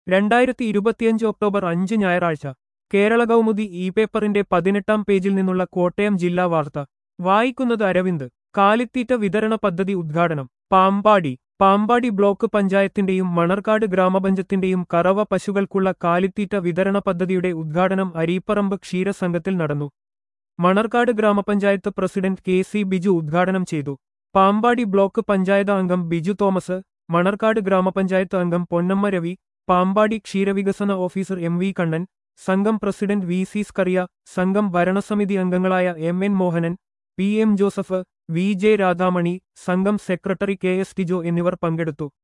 2025 October 5 ഞായറാഴ്ച Kerala Kaumudi E പേപ്പറിന്റെ 18-ാം പേജിൽ നിന്നുള്ള കോട്ടയം ജില്ലാ വാർത്ത വായിക്കുന്നത് അരവിന്ദ്. കാലിത്തീറ്റ വിതരണ പദ്ധതി ഉദ്ഘാടനം പാമ്പാടി. പാമ്പാടി ബ്ലോക്ക് പഞ്ചായത്തിന്റെയും മണർക്കാട് ഗ്രാമപഞ്ചായത്തിന്റെയും കറവ പശുക്കൾക്കുള്ള കാലിത്തീറ്റ വിതരണ പദ്ധതിയുടെ ഉദ്ഘാടനം അരീപ്പറമ്പ് ക്ഷീരസംഘത്തിൽ നടന്നു. മണർക്കാട് ഗ്രാമപഞ്ചായത്ത് പ്രസിഡന്റ് കെ.സി. ബിജു ഉദ്ഘാടനം ചെയ്തു. പാമ്പാടി ബ്ലോക്ക് പഞ്ചായത്ത് അംഗം ബിജു തോമസ്, മണർക്കാട് ഗ്രാമപഞ്ചായത്ത് അംഗം പൊന്നമ്മ രവി, പാമ്പാടി ക്ഷീരവികസന ഓഫീസർ എം.വി. കണ്ണൻ, സംഘം പ്രസിഡന്റ് വി.സി. സ്കറിയ, സംഘം ഭരണസമിതി അംഗങ്ങളായ M N. Mohanan, P M. Joseph, V J. Radhamani, സംഘം സെക്രട്ടറി കെ.എസ്. ടിജോ എന്നിവർ പങ്കെടുത്തു.